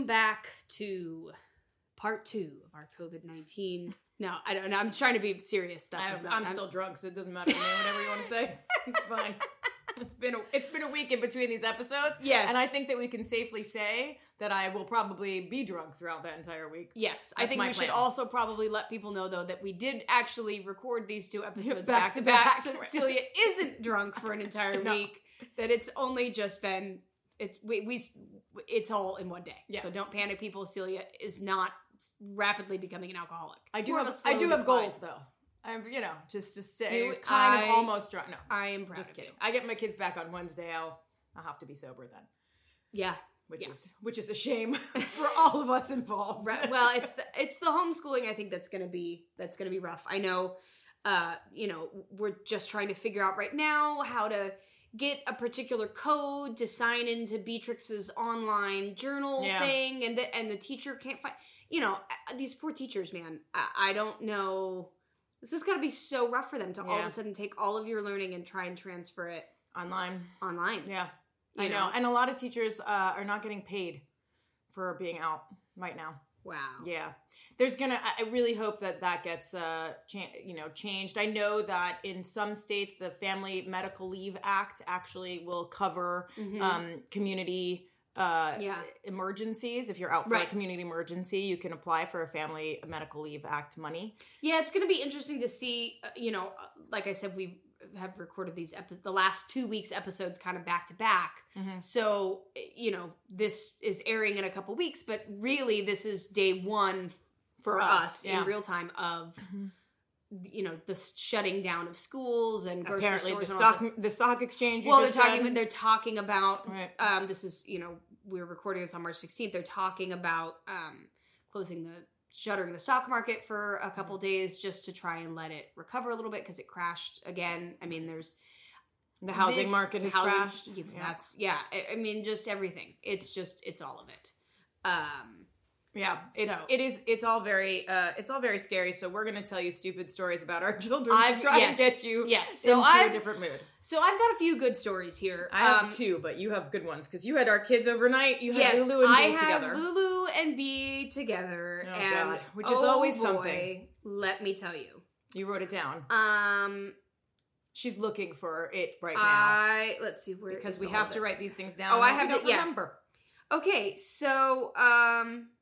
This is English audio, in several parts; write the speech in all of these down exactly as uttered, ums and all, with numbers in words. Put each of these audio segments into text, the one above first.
back to part two of our COVID nineteen. No, I don't know. I'm trying to be serious. That I, not, I'm, I'm still drunk, so it doesn't matter to me. Whatever you want to say, it's fine. It's been a, it's been a week in between these episodes. Yes. And I think that we can safely say that I will probably be drunk throughout that entire week. Yes. That's I think my we plan. should also probably let people know, though, that we did actually record these two episodes Back back, to to back, back. so that Celia isn't drunk for an entire No. week. That it's only just been, it's we, we it's all in one day. Yeah. So don't panic, people. Celia is not rapidly becoming an alcoholic. I do More of have a slow I do have decline. goals though. I'm you know just to say Do kind I- of almost drunk. No, I am proud just of kidding. you. I get my kids back on Wednesday. I'll I'll have to be sober then, Yeah. which Yeah. is which is a shame for all of us involved. Right. Well, it's the it's the homeschooling. I think that's gonna be that's gonna be rough. I know. Uh, you know, we're just trying to figure out right now how to get a particular code to sign into Beatrix's online journal Yeah. thing, and the and the teacher can't find. You know, uh, these poor teachers, man. I, I don't know. This has got to be so rough for them to all of Yeah. a sudden take all of your learning and try and transfer it Online. online. Yeah, You I know. know? And a lot of teachers uh, are not getting paid for being out right now. Wow. Yeah, there's gonna. I I really hope that that gets, uh, cha- you know, changed. I know that in some states, the Family Medical Leave Act actually will cover Mhm. um, community uh, Yeah. emergencies. If you're out for Right. a community emergency, you can apply for a Family Medical Leave Act money. Yeah, it's going to be interesting to see, uh, you know, uh, like I said, we have recorded these episodes, the last two weeks episodes kind of back to back. Mhm. So, uh, you know, this is airing in a couple weeks, but really this is day one f- for, For us, us, yeah. in real time of, Mhm. you know, the shutting down of schools and grocery Apparently, the stores. and all stock the stock exchange. You well, they're just talking. said- They're talking about. Right. Um, this is you know we're recording this on March sixteenth. They're talking about um, closing the shuttering the stock market for a couple days just to try and let it recover a little bit because it crashed again. I mean, there's The housing this- market has housing- crashed. yeah, Yeah. That's yeah. I, I mean, just everything. It's just it's all of it. Um, Yeah, it's So- it is it's all very uh it's all very scary. So we're gonna tell you stupid stories about our children I've- to try yes. and get you Yes. So into I've- a different mood. so I've got a few good stories here. I have Um, two, but you have good ones because you had our kids overnight. You had Yes, Lulu and I me have together. Lulu and B together, Oh, and God, which is oh always boy, something. Let me tell you. You wrote it down. Um, She's looking for it right now I let's see where because is we all have of to it? write these things down. Oh, I We have to- don't yeah. remember. Okay, so um,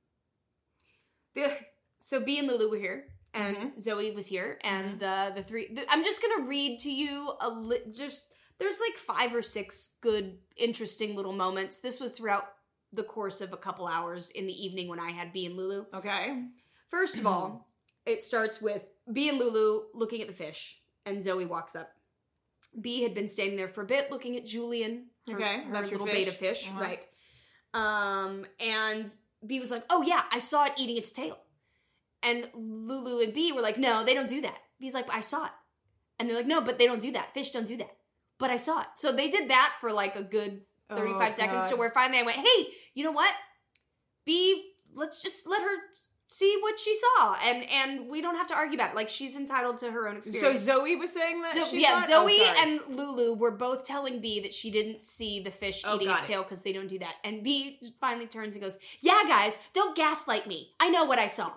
the so B and Lulu were here, and Mm-hmm. Zoe was here, and the the three. The, I'm just gonna read to you a li- just. There's like five or six good, interesting little moments. This was throughout the course of a couple hours in the evening when I had B and Lulu. Okay. First of all, it starts with B and Lulu looking at the fish, and Zoe walks up. B had been standing there for a bit looking at Julian, her, Okay, her that's your little fish. beta fish, Uh-huh. right? Um, and B was like, "Oh yeah, I saw it eating its tail." And Lulu and B were like, "No, they don't do that." B's like, "I saw it," and they're like, "No, but they don't do that. Fish don't do that." But I saw it. So they did that for like a good thirty-five Oh, seconds God. to where finally I went, "Hey, you know what? B, let's just let her see what she saw, and and we don't have to argue about it. Like she's entitled to her own So experience." Zoe was saying that. So, she yeah, saw it? Zoe Oh, sorry. and Lulu were both telling B that she didn't see the fish Oh, eating got its it. tail because they don't do that. And B finally turns and goes, "Yeah, guys, don't gaslight me. I know what I saw."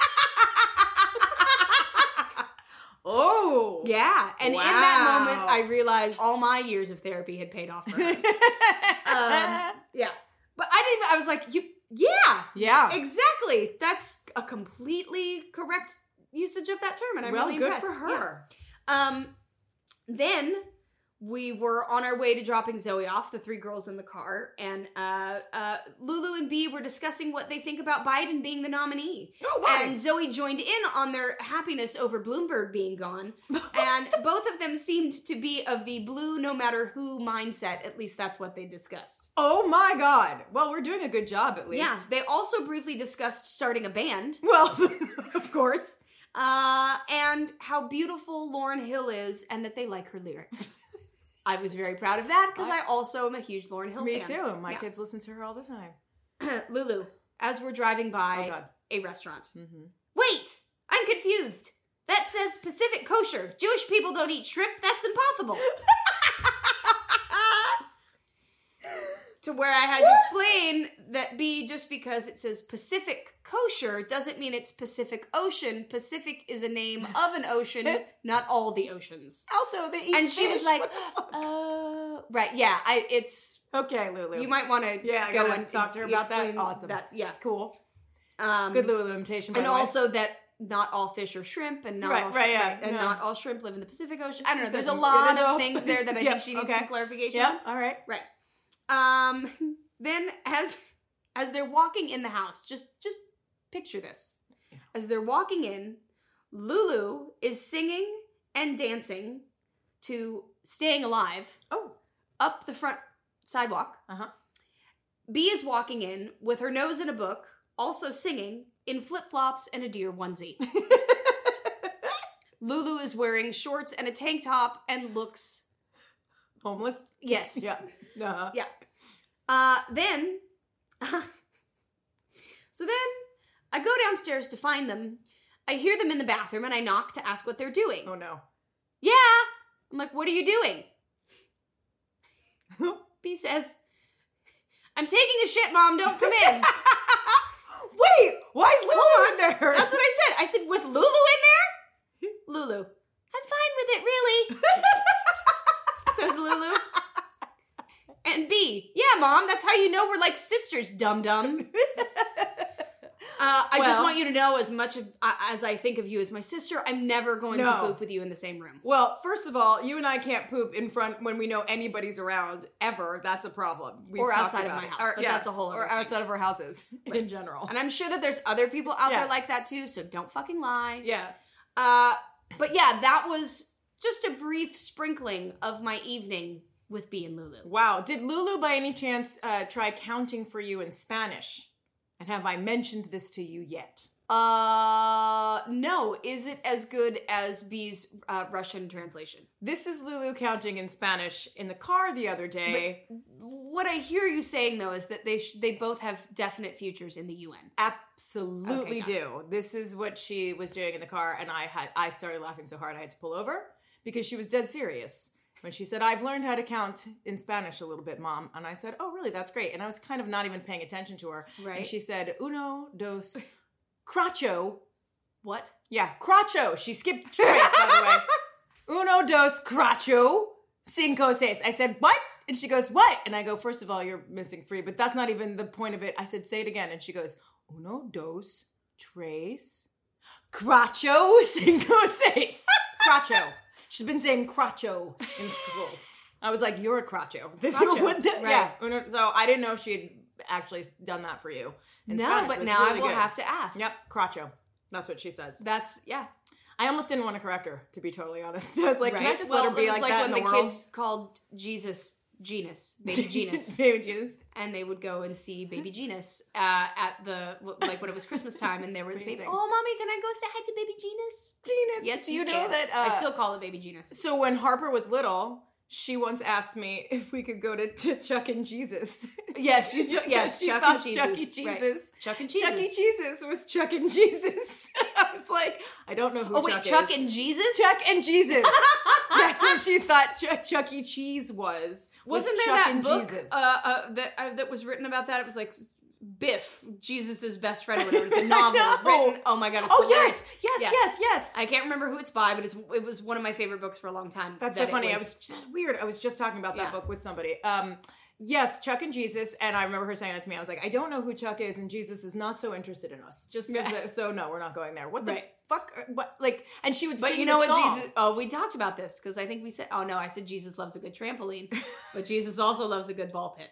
Oh. Yeah, and in that Wow. moment, I realized all my years of therapy had paid off for her. um, yeah, but I didn't. I was like, "You, yeah, yeah. exactly. That's a completely correct usage of that term, and I'm well, really good impressed." for Yeah. her. Um, then we were on our way to dropping Zoe off, the three girls in the car, and uh, uh, Lulu and B were discussing what they think about Biden being the nominee. Oh, why? And Zoe joined in on their happiness over Bloomberg being gone, and both of them seemed to be of the blue no matter who mindset. At least that's what they discussed. Oh my God. Well, we're doing a good job at least. Yeah, they also briefly discussed starting a band. Well, of course. Uh, and how beautiful Lauryn Hill is, and that they like her lyrics. I was very proud of that because I, also am a huge Lauryn Hill Me fan. too. My Yeah. kids listen to her all the time. Lulu, as we're driving Oh by God. a restaurant. Mm-hmm. Wait, I'm confused. That says Pacific Kosher. Jewish people don't eat shrimp. That's impossible. to where I had to explain that B, just because it says Pacific Kosher doesn't mean it's Pacific Ocean. Pacific is a name of an ocean, not all the oceans. Also, they eat And she fish. was like, What the fuck? uh, right, yeah, I it's, Okay, Lulu. you might want to Yeah, I go gotta and talk to her about that. explain Awesome. That, yeah. Cool. Um, Good Lulu imitation, by and the way. also that not all fish are shrimp, and not Right, all right, shrimp, yeah, and yeah. not all shrimp live in the Pacific Ocean. I don't know. It There's says- a lot it is of all- things there that I Yep, think she needs okay. some clarification Yeah, on. all right. Right. Um. Then as as they're walking in the house, just just picture this. As they're walking in, Lulu is singing and dancing to "Staying Alive" Oh. up the front sidewalk. Uh-huh. B is walking in with her nose in a book, also singing in flip-flops and a deer onesie. Lulu is wearing shorts and a tank top and looks... Homeless? Yes. Yeah. Uh-huh. Yeah. Uh, then... so then, I go downstairs to find them. I hear them in the bathroom and I knock to ask what they're doing. Oh, no. Yeah! I'm like, what are you doing? B says, I'm taking a shit, Mom, don't come in. Wait! Why is Lulu in there? That's what I said. I said, with Lulu in there? Lulu, I'm fine with it, really. Says Lulu. And B, yeah, Mom, that's how you know we're like sisters, dum-dum. Uh, I just Well- want you to know, as much of, uh, as I think of you as my sister, I'm never going No. to poop with you in the same room. Well, first of all, you and I can't poop in front when we know anybody's around, ever. That's a problem. We've Or talked outside of about my it. house, Or, but yes, that's a whole other Or thing. outside of our houses in general. And I'm sure that there's other people out Yeah. there like that too, so don't fucking lie. Yeah. Uh, but yeah, that was just a brief sprinkling of my evening with B and Lulu. Wow. Did Lulu, by any chance, uh, try counting for you in Spanish? And have I mentioned this to you yet? Uh, no. Is it as good as B's uh, Russian translation? This is Lulu counting in Spanish in the car the other day. What I hear you saying though is that they sh- they both have definite futures in the U N. Absolutely Okay, do. This is what she was doing in the car, and I had I started laughing so hard I had to pull over because she was dead serious when she said, "I've learned how to count in Spanish a little bit, Mom." And I said, "Oh, really? That's great." And I was kind of not even paying attention to her. Right. And she said, "Uno, dos, cracho." What? Yeah, cracho. She skipped twice, by the way. Uno, dos, cracho, cinco, seis. I said, "What?" And she goes, "What?" And I go, "First of all, you're missing three, but that's not even the point of it." I said, "Say it again." And she goes, "Uno, dos, tres, cracho, cinco, seis." Cracho. She's been saying cracho in schools. I was like, "You're a cracho." This Cracho, is what the, right. Yeah. Uno, so I didn't know if she had actually done that for you in No, Spanish, but it's now I really will good. have to ask. Yep, cracho. That's what she says. That's, yeah. I almost didn't want to correct her, to be totally honest. I was like, can I Right? just Well, let her be it was like, that when in the, the world? kids called Jesus Genus, baby Genus. Baby Jesus. And they would go and see baby Genus uh, at the, like when it was Christmas time, and they were, baby, amazing. oh, mommy, can I go say hi to baby Genus? Genus. Yes, Do you, you know can. that, uh, I still call it baby Genus. So when Harper was little, she once asked me if we could go to, to Chuck and Jesus. Yes, you, yes, she Chuck thought and Jesus. Chuck E. Right. Jesus. Chuck and Jesus. Chuck E. Jesus was Chuck and Jesus. I was like, I don't know who Oh, wait, Chuck, Chuck is. and Jesus? Chuck and Jesus. That's what she thought Ch- Chuck E. Cheese was. was Wasn't there Chuck that and book Jesus. uh, uh, that uh, that was written about that? It was like Biff, Jesus' best friend, or whatever. It's a novel know. written. Oh my god! It's Oh hilarious. yes, yes, yes, yes. I can't remember who it's by, but it's it was one of my favorite books for a long time. That's that so funny. it I was just weird. I was just talking about that Yeah. book with somebody. Um, yes, Chuck and Jesus, and I remember her saying that to me. I was like, I don't know who Chuck is, and Jesus is not so interested in us. Just Yeah. so, so no, we're not going there. What the Right. fuck? What like? And she would But sing you know the what song. Jesus? Oh, we talked about this because I think we said. Oh no, I said Jesus loves a good trampoline, but Jesus also loves a good ball pit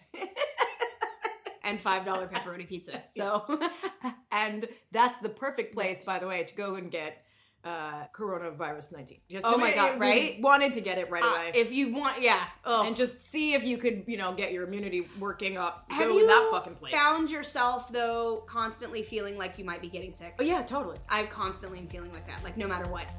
and five dollar pepperoni pizza. So And that's the perfect place, by the way, to go and get uh, coronavirus nineteen. Just Oh to my make- God, if you right? Wanted to get it right uh, away. if you want, yeah, Ugh. and just see if you could, you know, get your immunity working up. Have go you to that fucking place. found yourself though constantly feeling like you might be getting sick? Oh yeah, totally. I constantly am feeling like that, like no matter what.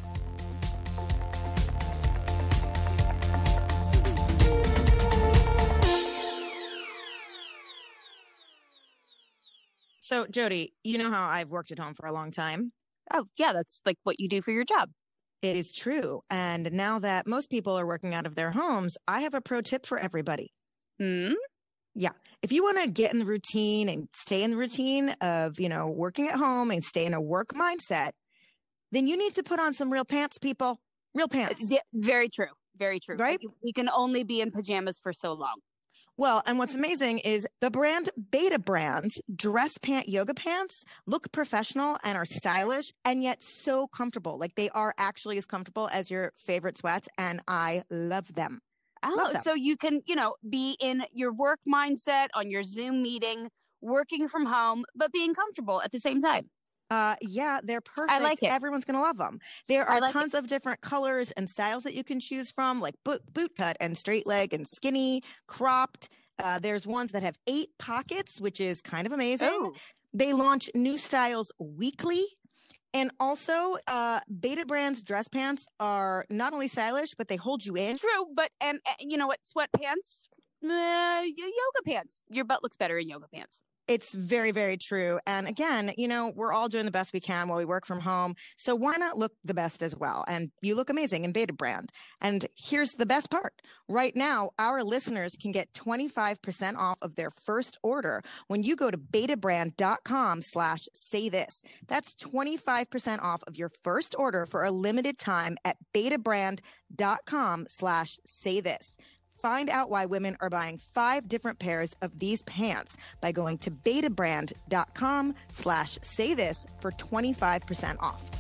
So, Jody, you know how I've worked at home for a long time. Oh, yeah, that's like what you do for your job. It is true. And now that most people are working out of their homes, I have a pro tip for everybody. Hmm? Yeah. If you want to get in the routine and stay in the routine of, you know, working at home and stay in a work mindset, then you need to put on some real pants, people. Real pants. Yeah, very true. Very true. Right? We can only be in pajamas for so long. Well, and what's amazing is the brand Beta Brand's dress pant yoga pants look professional and are stylish and yet so comfortable. Like they are actually as comfortable as your favorite sweats, and I love them. Oh, Love them. so you can, you know, be in your work mindset on your Zoom meeting, working from home, but being comfortable at the same time. Uh, yeah, they're perfect. like it. Everyone's going to love them. There I are like tons of different colors and styles that you can choose from, like boot, boot cut and straight leg and skinny, cropped. Uh, there's ones that have eight pockets, which is kind of amazing. Ooh. They launch new styles weekly. And also, uh, Beta Brand's dress pants are not only stylish, but they hold you in. True, but and uh, you know what? Sweatpants, uh, yoga pants. Your butt looks better in yoga pants. It's very, very true. And again, you know, we're all doing the best we can while we work from home. So why not look the best as well? And you look amazing in Beta Brand. And here's the best part. Right now, our listeners can get twenty-five percent off of their first order when you go to betabrand.com slash say this. That's twenty-five percent off of your first order for a limited time at betabrand.com slash say this. Find out why women are buying five different pairs of these pants by going to betabrand.com slash say this for twenty-five percent off.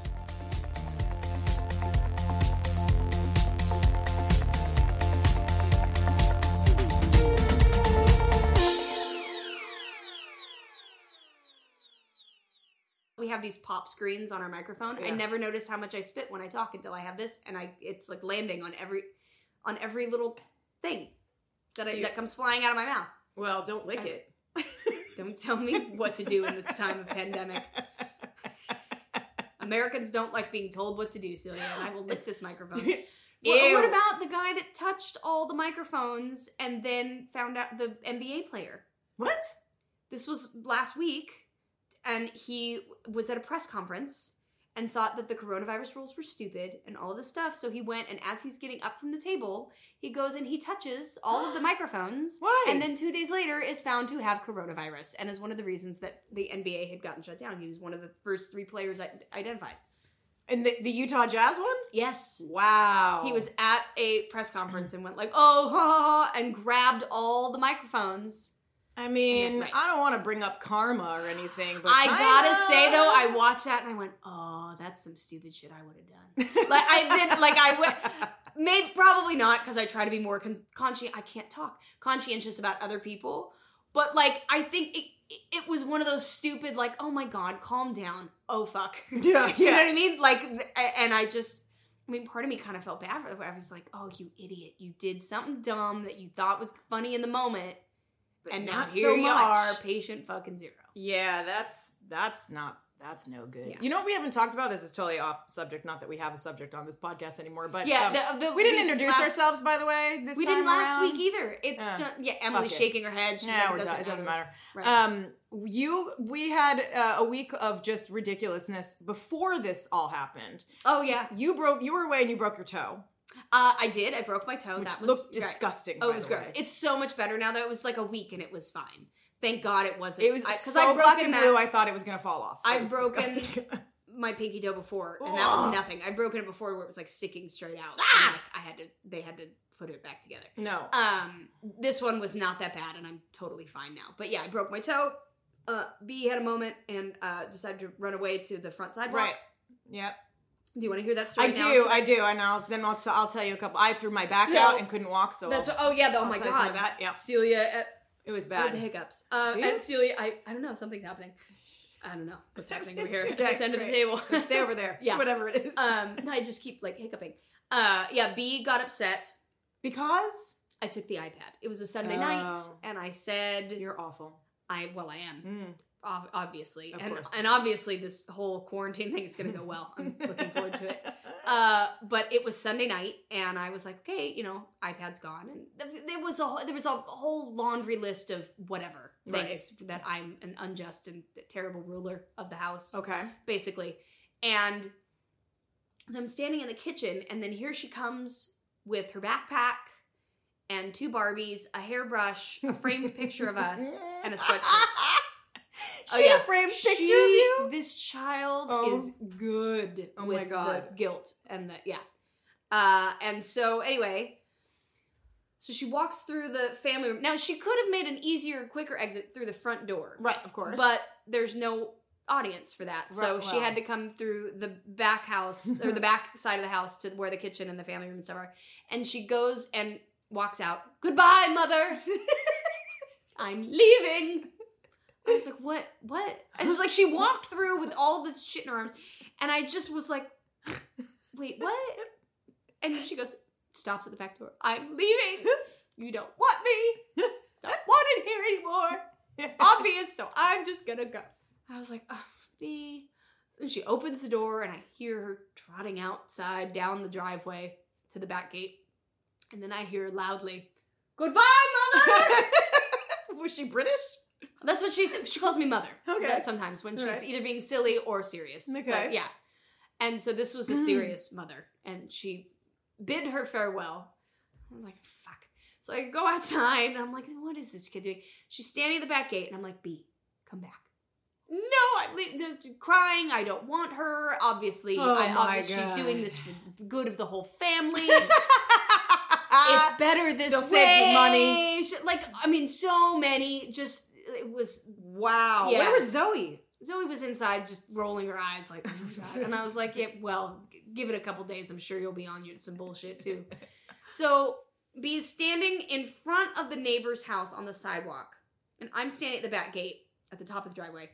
We have these pop screens on our microphone. Yeah. I never notice how much I spit when I talk until I have this, and I it's like landing on every on every little thing that I, Do you- that comes flying out of my mouth. Well, don't lick it. Don't tell me what to do in this time of pandemic. Americans don't like being told what to do, Celia, and I will lick this It's- microphone. Ew. What, what about the guy that touched all the microphones and then found out the N B A player? What? This was last week, and he was at a press conference and thought that the coronavirus rules were stupid and all of this stuff. So he went, and as he's getting up from the table, he goes and he touches all of the microphones. Why? And then two days later is found to have coronavirus, and is one of the reasons that the N B A had gotten shut down. He was one of the first three players I- identified. And the, the Utah Jazz one? Yes. Wow. He was at a press conference and went like, oh, ha, ha, ha, and grabbed all the microphones. I mean, Right. I don't want to bring up karma or anything, but I kinda. gotta say though, I watched that and I went, "Oh, that's some stupid shit I would have done." Like I did, like I would, maybe probably not because I try to be more con- conscientious. I can't talk conscientious about other people, but like I think it, it, it was one of those stupid, like, "Oh my god, calm down." Oh fuck, Yeah, you know yeah. what I mean? Like, and I just, I mean, part of me kind of felt bad for it. I was like, "Oh, you idiot! You did something dumb that you thought was funny in the moment." But And now not here so you much. are, patient fucking zero. Yeah, that's that's not that's no good. Yeah. You know what we haven't talked about? This is totally off subject. Not that we have a subject on this podcast anymore, but Yeah, um, the- the- we didn't these introduce last- ourselves, by the way. This We time didn't last around. week either. It's Uh, just, yeah, Emily's it. shaking her head. She's Yeah, like, we're it doesn't, done. It doesn't matter. Right. Um, you, we had uh, a week of just ridiculousness before this all happened. oh yeah, You broke. You were away and you broke your toe, uh, I did. I broke my toe. which that was looked right. disgusting. Oh, by it was the gross. way. It's so much better now. That it was like a week and it was fine. Thank God it wasn't. It was because so I've black broken and that, blue. I thought it was gonna fall off. It I've was broken disgusting. my pinky toe before, and that Ugh. was nothing. I've broken it before where it was like sticking straight out. Ah! And, like, I had to. They had to put it back together. no. Um, this one was not that bad, and I'm totally fine now. But yeah, I broke my toe. Uh, B had a moment and uh, decided to run away to the front sidewalk. Right. Yep. Do you want to hear that story I now? do, I do, and I'll then I'll, t- I'll tell you a couple. I threw my back So- out and couldn't walk, so That's I'll- what, oh yeah, the, oh I'll my tell you some god, of that. Yeah, Celia, uh, it was oh, bad. the hiccups. Uh, Do you? and Celia, I, I don't know, something's happening. I don't know what's happening over here at Okay, this end of the great. table. Let's stay over there. Yeah. whatever it is. um, no, I just keep like hiccuping. Uh, yeah, B got upset. because I took the iPad. It was a Sunday Oh. night, and I said, you're awful. I well, I am. Mm. ob- Obviously, Of and course. and obviously, this whole quarantine thing is going to go well. I'm looking forward to it. Uh, but it was Sunday night, and I was like, okay, you know, iPad's gone, and th- there was a whole- there was a whole laundry list of whatever Right. things that I'm an unjust and terrible ruler of the house, Okay. basically. And so I'm standing in the kitchen, and then here she comes with her backpack and two Barbies, a hairbrush, a framed picture of us, and a sweatshirt. She had a framed picture She- of you? This child Oh. is good Oh with my God. the guilt and the, yeah. Uh, and so, anyway, so she walks through the family room. Now, she could have made an easier, quicker exit through the front door. Right, of course. But there's no audience for that. So Right, she well. had to come through the back house, or the back side of the house to where the kitchen and the family room and stuff are. And she goes and walks out. Goodbye, mother. I'm leaving. I was like, what? What? It was like she walked through with all this shit in her arms. And I just was like, wait, what? And she goes, stops at the back door. I'm leaving. You don't want me. Don't want it here anymore. Obvious, so I'm just gonna go. I was like, oh, B. And she opens the door, and I hear her trotting outside down the driveway to the back gate. And then I hear loudly, goodbye, mother! Was she British? That's what she said. She calls me mother. Okay. That sometimes when she's Right. either being silly or serious. Okay. But yeah. And so this was a serious mother. And she bid her farewell. I was like, fuck. So I go outside, and I'm like, what is this kid doing? She's standing at the back gate, and I'm like, B, come back. No, I'm le- just crying. I don't want her. Obviously, Oh I, my obviously God. she's doing this for the good of the whole family. It's better this They'll way. save the money. Sh- Like, I mean, so many. Just it was. Wow. Yeah. Where was Zoe? Zoe was inside, just rolling her eyes, like, oh my God. And I was like, yeah, well, g- give it a couple days. I'm sure you'll be on your, some bullshit too. So B is standing in front of the neighbor's house on the sidewalk, and I'm standing at the back gate at the top of the driveway.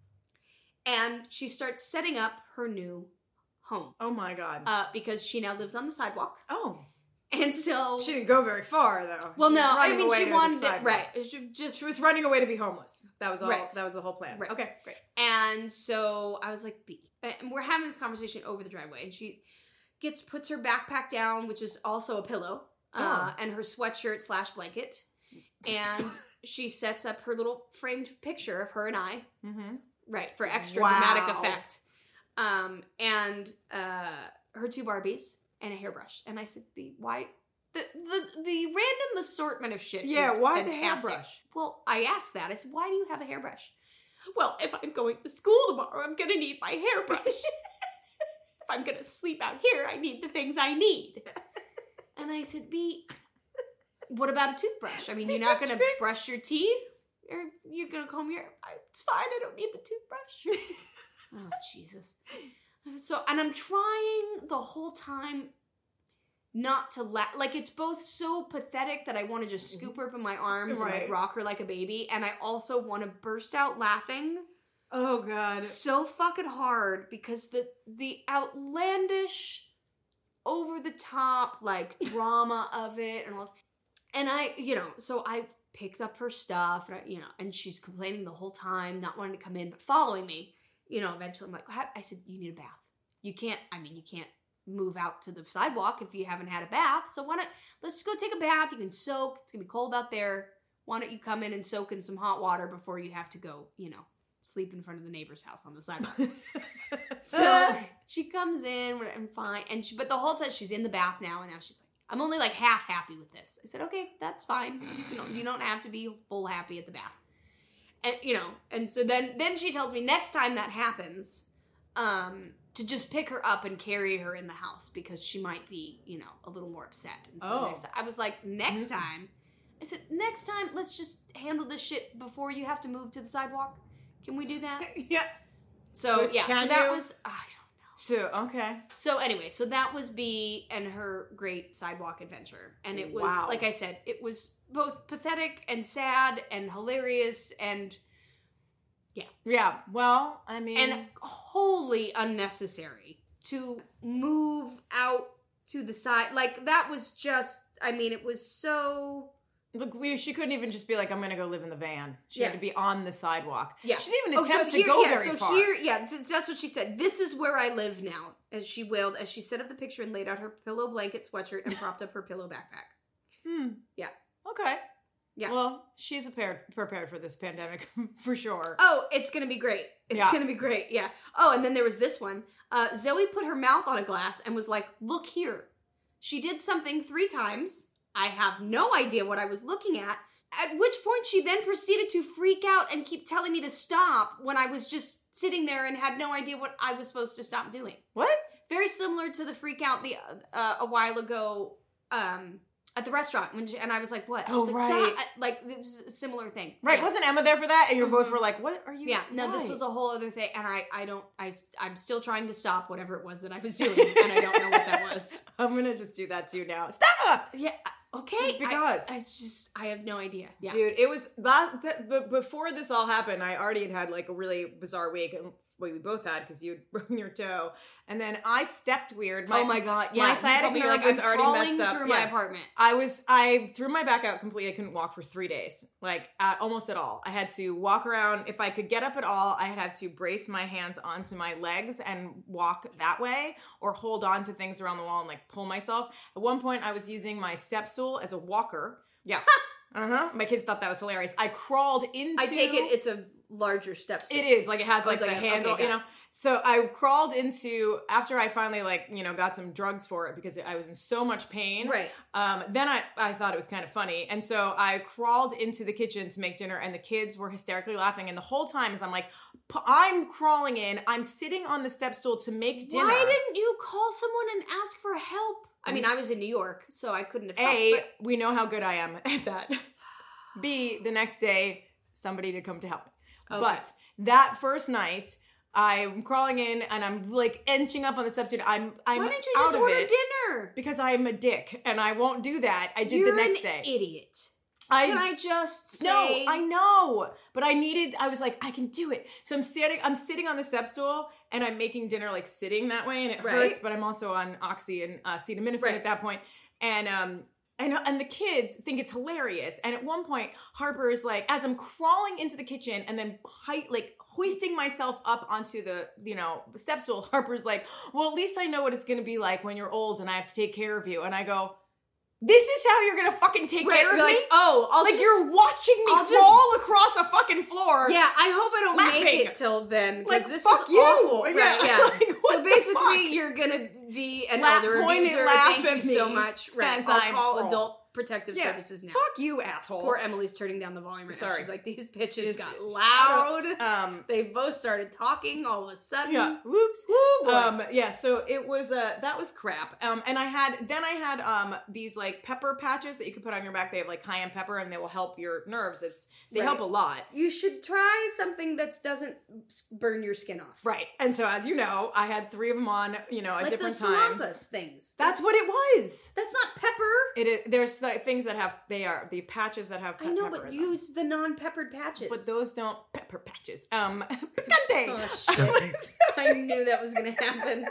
And she starts setting up her new home Oh my God. uh, because she now lives on the sidewalk. oh. And so, She didn't go very far though. well, She was no, I running mean, away she to the wanted it, sidewalk. right. She just She was running away to be homeless. That was all. Right. That was the whole plan. Right. Okay, great. And so I was like, B. And we're having this conversation over the driveway, and she gets puts her backpack down, which is also a pillow, uh, Oh. and her sweatshirt slash blanket, and she sets up her little framed picture of her and I, Mm-hmm. right, for extra Wow. dramatic effect, um, and uh, her two Barbies and a hairbrush. And I said, B, why? The, the the random assortment of shit. Yeah, is why the fantastic. hairbrush? Well, I asked that. I said, why do you have a hairbrush? Well, if I'm going to school tomorrow, I'm gonna need my hairbrush. If I'm gonna sleep out here, I need the things I need. And I said, B, what about a toothbrush? I mean, you're not gonna Tricks. brush your teeth? Or you're gonna comb your hair? I- It's fine, I don't need the toothbrush. Oh, Jesus. So, and I'm trying the whole time not to laugh. Like, it's both so pathetic that I want to just scoop her up in my arms and Right. like rock her like a baby, and I also want to burst out laughing Oh God. so fucking hard because the the outlandish, over the top like drama of it and all this. And I, you know, so I picked up her stuff, and I, you know, and she's complaining the whole time, not wanting to come in, but following me. You know, eventually I'm like, I said, you need a bath. You can't. I mean, you can't move out to the sidewalk if you haven't had a bath. So why don't let's just go take a bath. You can soak. It's gonna be cold out there. Why don't you come in and soak in some hot water before you have to go, you know, sleep in front of the neighbor's house on the sidewalk. So she comes in and fine, and she, but the whole time she's in the bath now, and now she's like, I'm only like half happy with this. I said, okay, that's fine. You know, you don't have to be full happy at the bath. And you know, and so then then she tells me next time that happens, um, to just pick her up and carry her in the house because she might be, you know, a little more upset. And so Oh. next time, I was like, next time, I said, next time, let's just handle this shit before you have to move to the sidewalk. Can we do that? Yeah. So But yeah, so can that you? was I don't know. So okay. So anyway, so that was B and her great sidewalk adventure. And it was, Wow. like I said, it was both pathetic and sad and hilarious and Yeah. Well, I mean, and wholly unnecessary to move out to the side. Like that was just, I mean, it was so look, we, she couldn't even just be like, I'm going to go live in the van. She Yeah. had to be on the sidewalk. Yeah. She didn't even Oh, so attempt here- to go yeah, very so far. here, yeah, so that's what she said. This is where I live now, as she wailed, as she set up the picture and laid out her pillow blanket sweatshirt and propped up her pillow backpack. Hmm. Yeah. Okay. Yeah. Well, she's prepared prepared for this pandemic for sure. Oh, it's gonna be great. It's Yeah. gonna be great. Yeah. Oh, and then there was this one. Uh, Zoe put her mouth on a glass and was like, "Look here." She did something three times, I have no idea what I was looking at. At which point she then proceeded to freak out and keep telling me to stop when I was just sitting there and had no idea what I was supposed to stop doing. What? Very similar to the freak out the uh, a while ago um, at the restaurant when she, and I was like, "What?" She Oh, was like, right. "Stop." Like it was a similar thing. Right. Yeah. Wasn't Emma there for that? And you both Mhm. were like, what are you? Yeah, no, why? this was a whole other thing, and I, I don't, I, I'm still trying to stop whatever it was that I was doing, and I don't know what that was. I'm going to just do that too now. Stop! Yeah, okay. Just because. I, I just, I have no idea. Yeah. Dude, it was that, that but before this all happened, I already had had like a really bizarre week. And we both had because you had broken your toe, and then I stepped weird. oh my god! Yeah, my you sciatic told me, you're nerve like, was I'm already crawling messed up. through Yeah. my apartment. I was I threw my back out completely. I couldn't walk for three days, like at, almost at all. I had to walk around. If I could get up at all, I had to brace my hands onto my legs and walk that way, or hold on to things around the wall and like pull myself. At one point, I was using my step stool as a walker. Yeah. Uh huh. My kids thought that was hilarious. I crawled into. I take it it's a larger step. It is like it has Oh, like it's the like a- handle, okay, you got know. So I crawled into after I finally like you know got some drugs for it because I was in so much pain. Right. Um. Then I I thought it was kind of funny, and so I crawled into the kitchen to make dinner, and the kids were hysterically laughing. And the whole time as I'm like, p- I'm crawling in, I'm sitting on the step stool to make dinner. Why didn't you call someone and ask for help? I mean, I was in New York, so I couldn't have helped. A, but- we know how good I am at that. B, the next day, somebody did come to help me. Okay. But that first night, I'm crawling in and I'm like inching up on the steps. I'm I'm Why didn't you out just of order it dinner? because I'm a dick and I won't do that. I did You're the next an day. idiot. I, Can I just say? no, I know, but I needed. I was like, I can do it. So I'm sitting. I'm sitting on the step stool and I'm making dinner like sitting that way, and it Right. hurts. But I'm also on oxy and uh, acetaminophen Right. at that point, and um. And, and the kids think it's hilarious. And at one point, Harper is like, as I'm crawling into the kitchen and then height, like hoisting myself up onto the, you know, step stool, Harper's like, well, at least I know what it's going to be like when you're old and I have to take care of you. And I go, this is how you're going to fucking take Right, care of you're me? like, oh, I'll like just- you're watching me I'll just- crawl across a fucking floor. Yeah, I hope I don't Laughing. make it till then because Like, this fuck is you. awful. Yeah, Right, yeah. like, what so the basically, fuck? you're gonna be an La- elder point and abuser. laugh Thank at you so me much. Right, as I'll I'm call crawl. adult protective Yeah. services now. Fuck you, asshole. Poor Emily's turning down the volume right now. Sorry. She's like, these bitches Is- got loud. Um, They both started talking all of a sudden. yeah. Whoops. Woo, boy. Um, yeah, so it was, uh, that was crap. Um, and I had, then I had, um, these like pepper patches that you could put on your back. They have like cayenne pepper and they will help your nerves. It's, they Right. help a lot. You should try something that doesn't s- burn your skin off. Right. And so as you know, I had three of them on, you know, at Like different the times. Salambas things. That's what it was. That's not pepper. It is, there's like things that have, they are the patches that have pe- I know, pepper but in them. use the non-peppered patches. But those don't, pepper patches. Um, picante. Oh, shit. I knew that was going to happen.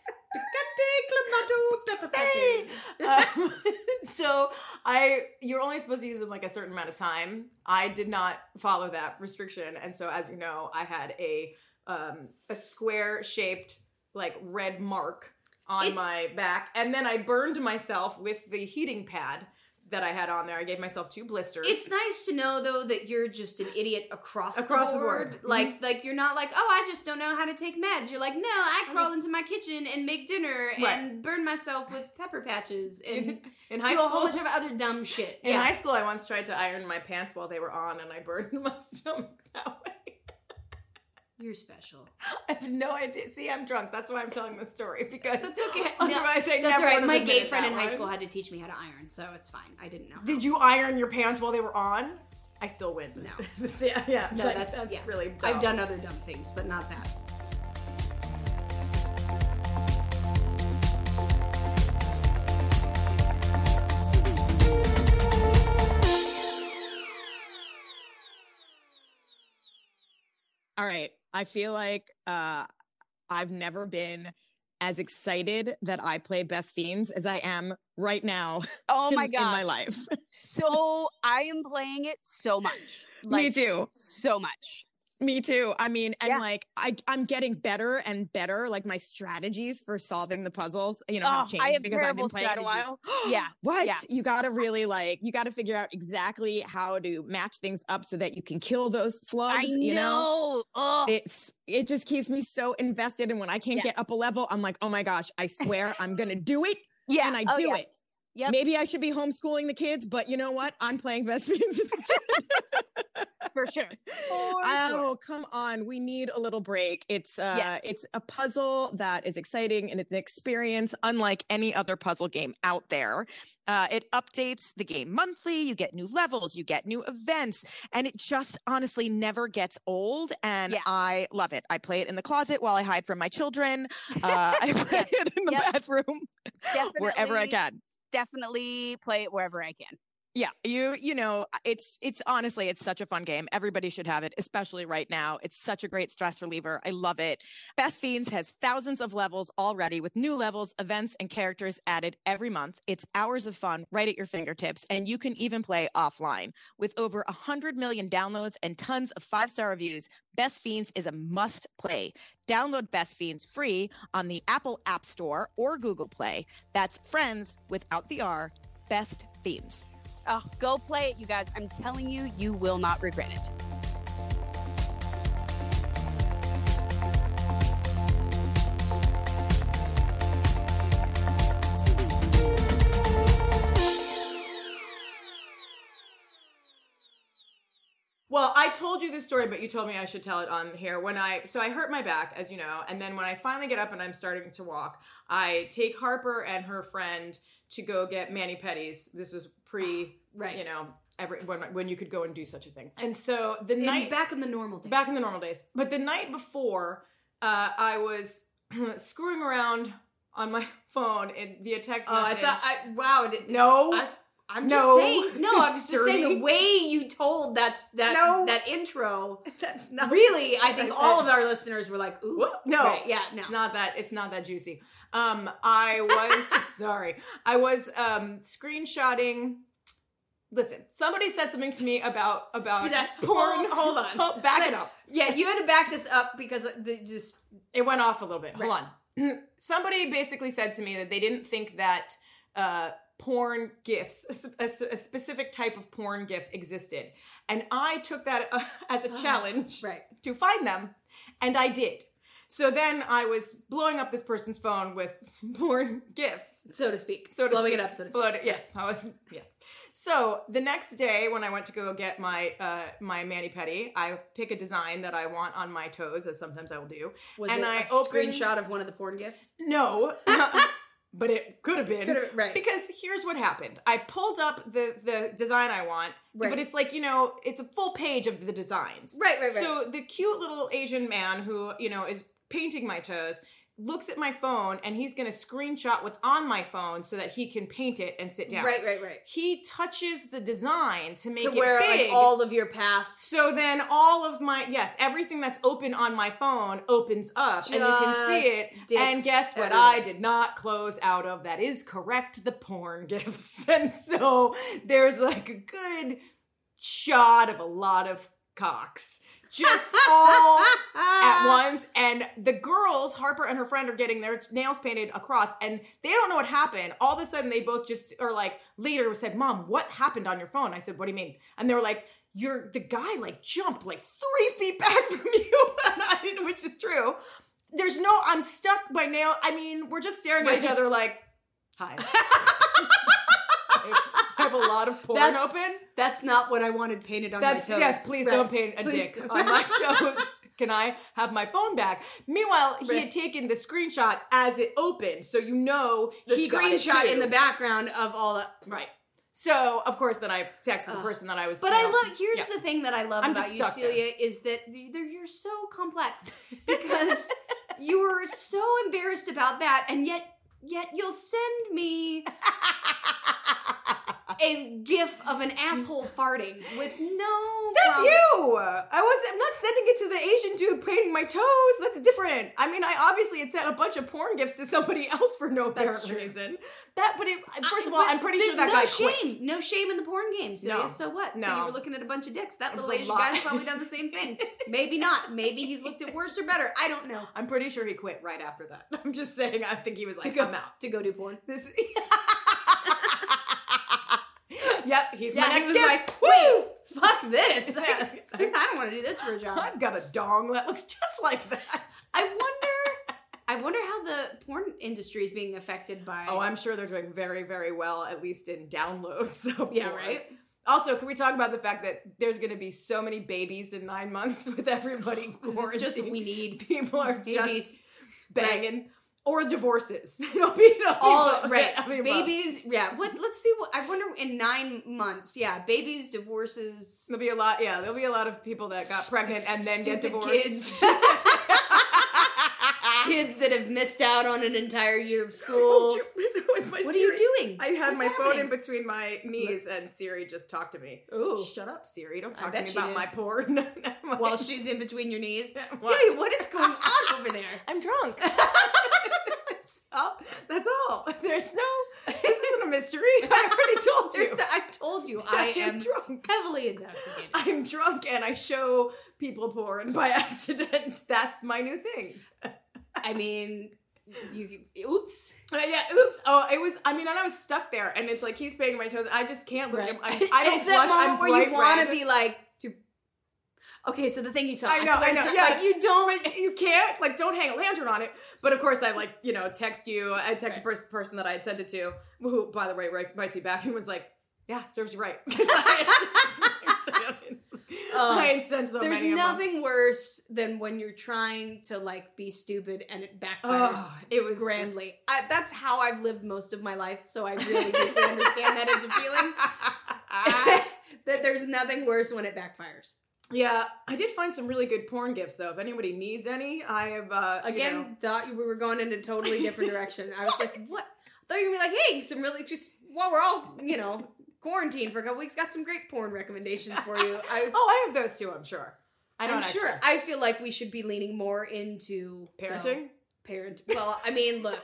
Picante, clamato, pepper patches. um, so I, you're only supposed to use them like a certain amount of time. I did not follow that restriction, and so as you know, I had a um, a square shaped like red mark on It's- my back, and then I burned myself with the heating pad that I had on there. I gave myself two blisters. It's nice to know though that you're just an idiot across, Across the the board. board. Like, like you're not like, oh, I just don't know how to take meds. You're like, no, I I crawl just- into my kitchen and make dinner Right. and burn myself with pepper patches and in high do a whole school. bunch of other dumb shit. In yeah. high school, I once tried to iron my pants while they were on, and I burned my stomach that way. You're special. I have no idea. See, I'm drunk. That's why I'm telling this story, because That's okay. otherwise I That's never all right. would My have gay admitted friend that in high one. school had to teach me how to iron, so it's fine. I didn't know. Did you iron your pants while they were on? I still win. No. yeah, yeah. No, like, that's, yeah. really dumb. I've done other dumb things, but not that. All right. I feel like uh, I've never been as excited that I play Best Fiends as I am right now. Oh my in, god. in my life. So I am playing it so much. Me too. So much. Me too. I mean, and Yeah. like I, I'm getting better and better. Like my strategies for solving the puzzles, you know, have Oh, changed I have because I've been terrible playing it a strategies. while. Yeah. What? Yeah. You got to really like, you got to figure out exactly how to match things up so that you can kill those slugs. I know. You know, Ugh. it's it just keeps me so invested. And when I can't get Yes. up a level, I'm like, oh my gosh, I swear I'm gonna do it. yeah. And I oh, do yeah. it. Yep. Maybe I should be homeschooling the kids, but you know what? I'm playing Best Fiends instead. For sure. For Oh, sure. come on. We need a little break. It's uh Yes. it's a puzzle that is exciting and it's an experience unlike any other puzzle game out there. Uh, it updates the game monthly. You get new levels, you get new events, and it just honestly never gets old. And Yeah. I love it. I play it in the closet while I hide from my children. Uh, I play it in the Yep. bathroom, Definitely, wherever I can. Definitely play it wherever I can. Yeah, you you know, it's it's honestly it's such a fun game. Everybody should have it, especially right now. It's such a great stress reliever. I love it. Best Fiends has thousands of levels already with new levels, events, and characters added every month. It's hours of fun right at your fingertips, and you can even play offline. With over one hundred million downloads and tons of five-star reviews, Best Fiends is a must play. Download Best Fiends free on the Apple App Store or Google Play. That's friends without the R, Best Fiends. Oh, go play it, you guys. I'm telling you, you will not regret it. Well, I told you this story, but you told me I should tell it on here. When I so I hurt my back, as you know, and then when I finally get up and I'm starting to walk, I take Harper and her friend to go get mani-pedis. This was pre, Right. you know, every when, when you could go and do such a thing. And so the In- night back in the normal days. back in the normal days, but the night before, uh, I was screwing around on my phone in, via text Oh, I message. thought, I, wow. Did, no, I, I'm No. just saying. No, I'm just saying Dirty. the way you told that's that No. that intro. that's not Really, I think Like all of this. our listeners were like, "Ooh, What? No, Right, yeah, no." it's not that. It's not that juicy. Um, I was sorry. I was um screenshotting. Listen, somebody said something to me about about That- porn. hold- hold on. Oh, back it Wait. up. Yeah, you had to back this up because the just It went off a little bit. Hold Right. on. Somebody basically said to me that they didn't think that uh, porn gifs, a, s- a s- a specific type of porn gif existed, and I took that uh, as a challenge right. to find them, and I did. So then I was blowing up this person's phone with porn gifs, so to speak. so to Blowing speak. it up, so to speak. Blowed it- yes, I was. Yes. So the next day, when I went to go get my uh, my mani pedi, I pick a design that I want on my toes, as sometimes I will do. Was and it I a opened- screenshot of one of the porn gifs? No, but it could have been. Could've- right. Because here's what happened. I pulled up the the design I want, Right. but it's like, you know, it's a full page of the designs. Right, right, right. So the cute little Asian man who, you know, is painting my toes looks at my phone and he's going to screenshot what's on my phone so that he can paint it and sit down. Right, right, right. He touches the design to make To it where big. like all of your past So then all of my, yes, everything that's open on my phone opens up and you can see it. Just dicks And guess what everywhere. I did not close out of? That is correct, the porn gifs. And so there's like a good shot of a lot of cocks. Just all at once. And the girls, Harper and her friend, are getting their nails painted across and they don't know what happened. All of a sudden they both just are like, later said, Mom, what happened on your phone? I said, what do you mean? And they were like, you're the guy like jumped like three feet back from you, and I, which is true. There's no, I'm stuck by nail. I mean, we're just staring at each other like, hi. I have a lot of porn That's- open. That's not what I wanted painted on That's my toes. yes. Please Right. don't paint a Please dick don't. on my toes. Can I have my phone back? Meanwhile, he Right. had taken the screenshot as it opened, so you know The he got it screenshot too. in the background of all the. Right. So of course, then I texted the Uh, person that I was. But you I know, love. Here's yeah. the thing that I love I'm about just you, stuck there. Celia, is that you're, you're so complex because you were so embarrassed about that, and yet, yet you'll send me a gif of an asshole farting with no. That's problem. you. I was. I'm not sending it to the Asian dude painting my toes. That's different. I mean, I obviously had sent a bunch of porn gifts to somebody else for no apparent That's true. reason. That, but it, first of I- all, but I'm pretty there's sure that no guy shame. quit. No shame in the porn game, Celia. No. So what? So No. you were looking at a bunch of dicks. That There's little a Asian lot. guy's probably done the same thing. Maybe not. Maybe he's looked at worse or better. I don't know. I'm pretty sure he quit right after that. I'm just saying. I think he was like, To go I'm out. to go do porn. This. Yep, he's Yeah, my he next was gift. like, wait, fuck this. Yeah. I don't want to do this for a job. I've got a dong that looks just like that. I wonder, I wonder how the porn industry is being affected by. Oh, I'm sure they're doing very, very well, at least in downloads. Of yeah, porn. right. Also, can we talk about the fact that there's going to be so many babies in nine months with everybody This quarantined? is just what we need. People are Babies. just banging. Or divorces. It'll be it'll All be, right, I mean, babies. Yeah, what? Let's see. What I wonder in nine months. Yeah, babies, divorces, There'll be a lot. Yeah, there'll be a lot of people that got pregnant and then get stupid divorced. kids. Kids that have missed out on an entire year of school. Oh, my What are Siri- you doing? I had What's my phone in happening? between my knees, and Siri just talked to me. Ooh. Shut up, Siri! Don't I talk to bet me she about did. my porn. I'm like, While she's in between your knees. Yeah, Siri, what? what is going on over there? I'm drunk. that's, all, that's all. There's no. This isn't a mystery. I already told you. There's- I told you, I, I am am drunk. heavily intoxicated. I'm drunk and I show people porn by accident. That's my new thing. I mean, you. Oops. Uh, yeah, oops. Oh, it was, I mean, and I was stuck there, and it's like he's paying my toes. I just can't look at him. I, I don't it's blush. that moment I'm where bright you want red. to be like, to. Okay, so the thing you saw. I know, I know. Like, Yes. you don't. But you can't, like, don't hang a lantern on it. But of course, I, like, you know, text you. I text Right. the pers- person that I had sent it to, who, by the way, writes, writes me back and was like, yeah, serves you right. Because I, just, Oh, I had sent so There's many of them. nothing worse than when you're trying to like be stupid and it backfires Oh, it was grandly. just- I, that's how I've lived most of my life, so I really deeply understand that as a feeling. That there's nothing worse when it backfires. Yeah, I did find some really good porn gifts, though. If anybody needs any, I have, uh, Again, you know, thought you we were going in a totally different direction. I was like, what? I thought you were gonna be like, hey, some really just while we're all, you know, quarantined for a couple weeks, got some great porn recommendations for you. I was, oh, I have those too, I'm sure. I don't I'm actually. sure. I feel like we should be leaning more into Parenting? the parent. Well, I mean, look,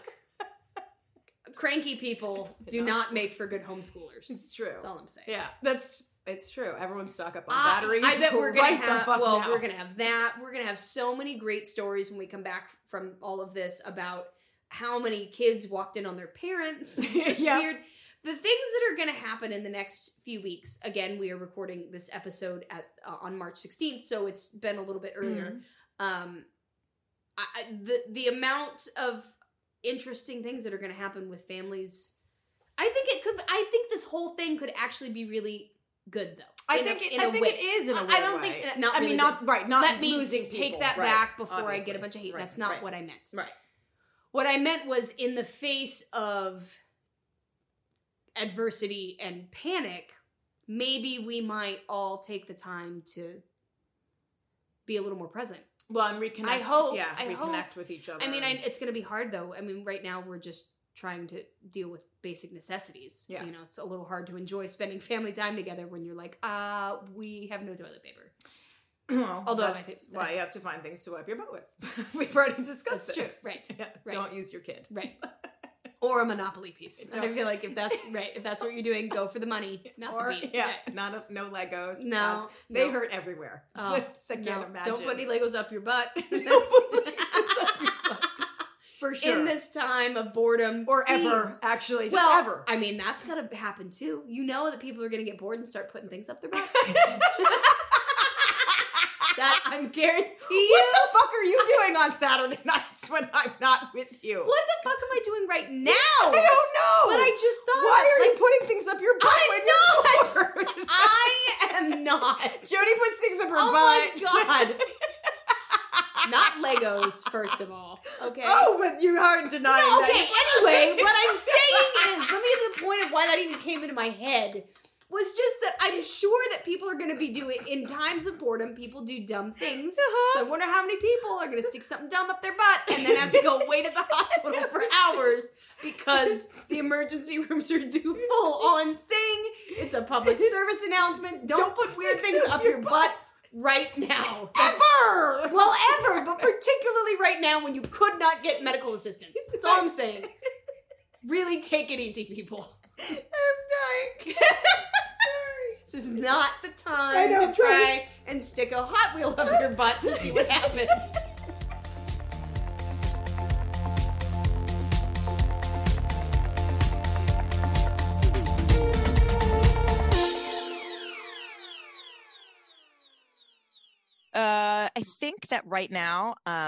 cranky people do not make for good homeschoolers. It's true. That's all I'm saying. Yeah, that's it's true. Everyone stock up on I- batteries. I bet we're gonna right the have. fuck Well, now. we're gonna have that. We're gonna have so many great stories when we come back from all of this about how many kids walked in on their parents. Just Yeah. weird. The things that are going to happen in the next few weeks. Again, we are recording this episode at uh, on March sixteenth, so it's been a little bit earlier. Mm-hmm. Um, I, I, the the amount of interesting things that are going to happen with families. I think it could. I think this whole thing could actually be really good, though. I in a- think it, in I a think way. it is in a I- way. I don't think- not I really mean, not good. right. Not Let me losing take people. that right, back before I obviously. get a bunch of hate. Right, That's not right, what I meant. Right. What I meant was in the face of adversity and panic, maybe we might all take the time to be a little more present. Well, and reconnect. I hope- Yeah, I reconnect hope- with each other. I mean, I, it's going to be hard though. I mean, right now we're just trying to deal with basic necessities. Yeah. You know, it's a little hard to enjoy spending family time together when you're like, uh, we have no toilet paper. Well, Although I that's think- why you have to find things to wipe your butt with. We've already discussed That's true. this. Right. Yeah, Right. Don't use your kid. Right. Or a Monopoly piece. Don't- I feel like if that's right, if that's what you're doing, go for the money, not Or, the piece. yeah, Right. not a, no Legos. No, Uh, they no. hurt everywhere. Oh, I can't no, imagine. Don't put any Legos up your butt. Don't put Legos up your butt. For sure. In this time of boredom. or ever, please. actually, just well, ever. I mean, that's gonna happen too. You know that people are gonna get bored and start putting things up their butt. That I'm guarantee you. What the fuck are you doing on Saturday nights when I'm not with you? What the fuck am I doing right now? I don't know. But I just thought. Why are like, you putting things up your butt when I'm you're bored? I am not. Jody puts things up her Oh butt. my god. Not Legos, first of all. Okay. Oh, but you aren't denying No, that. okay, anyway, what I'm saying is, let me get to the point of why that even came into my head, was just that I'm sure that people are going to be doing, in times of boredom, people do dumb things. Uh-huh. So I wonder how many people are going to stick something dumb up their butt and then have to go wait at the hospital for hours because the emergency rooms are too full. All I'm saying, it's a public service announcement. Don't, Don't put weird put things things up up your your butt right now. Ever! Well, ever, but particularly right now when you could not get medical assistance. That's all I'm saying. Really take it easy, people. I'm dying. This is not the I time know, to try- try and stick a Hot Wheel up your butt to see what happens. Uh, I think that right now, um,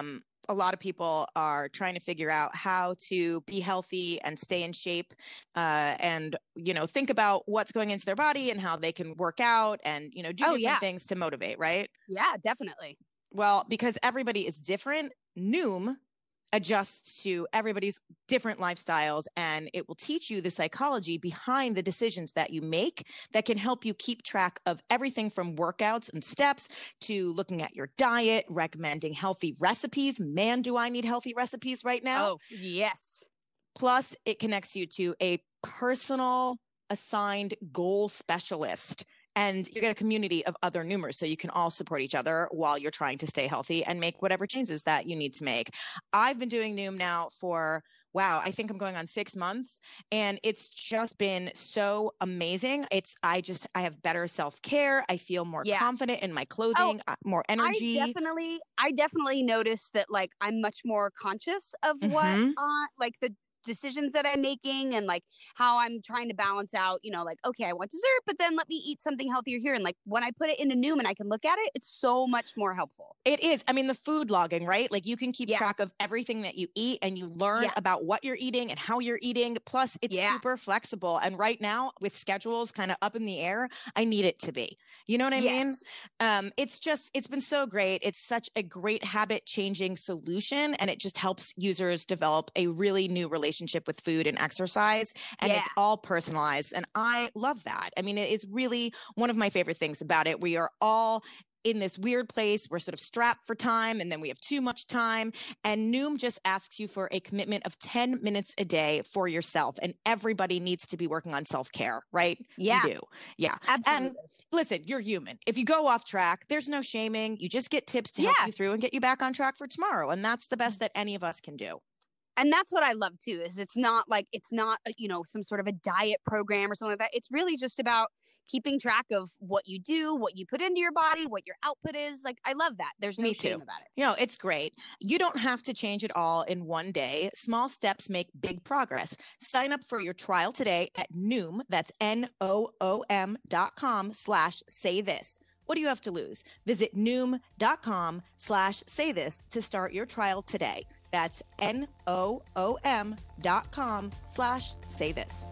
a lot of people are trying to figure out how to be healthy and stay in shape, uh, and, you know, think about what's going into their body and how they can work out and, you know, do Oh, different yeah. things to motivate, right? Yeah, definitely. Well, because everybody is different, Noom adjusts to everybody's different lifestyles, and it will teach you the psychology behind the decisions that you make that can help you keep track of everything from workouts and steps to looking at your diet, recommending healthy recipes. Man, do I need healthy recipes right now. Oh, yes. Plus, it connects you to a personal assigned goal specialist. And you get a community of other Noomers, so you can all support each other while you're trying to stay healthy and make whatever changes that you need to make. I've been doing Noom now for, wow, I think I'm going on six months, and it's just been so amazing. It's, I just, I have better self-care. I feel more Yeah. confident in my clothing, uh, more energy. I definitely, I definitely notice that, like, I'm much more conscious of what, Mhm. uh, like the decisions that I'm making and like how I'm trying to balance out, you know, like, okay, I want dessert, but then let me eat something healthier here. And like when I put it in a Noom and I can look at it, it's so much more helpful. It is. I mean, the food logging, right? Like you can keep Yeah. track of everything that you eat and you learn Yeah. about what you're eating and how you're eating. Plus, it's Yeah. super flexible. And right now, with schedules kind of up in the air, I need it to be. You know what I mean? Yes. Um, it's just, it's been so great. It's such a great habit changing solution. And it just helps users develop a really new relationship with food and exercise. And Yeah. it's all personalized. And I love that. I mean, it is really one of my favorite things about it. We are all in this weird place. We're sort of strapped for time, and then we have too much time. And Noom just asks you for a commitment of ten minutes a day for yourself. And everybody needs to be working on self-care, right? Yeah. We do. Yeah. Absolutely. And listen, you're human. If you go off track, there's no shaming. You just get tips to help Yeah. you through and get you back on track for tomorrow. And that's the best that any of us can do. And that's what I love too, is it's not like, it's not, a, you know, some sort of a diet program or something like that. It's really just about keeping track of what you do, what you put into your body, what your output is. Like, I love that. There's no Me shame too. about it. You know, it's great. You don't have to change it all in one day. Small steps make big progress. Sign up for your trial today at Noom. That's N O O M dot com slash say this. What do you have to lose? Visit Noom dot com slash say this to start your trial today. That's N O O M dot com slash say this.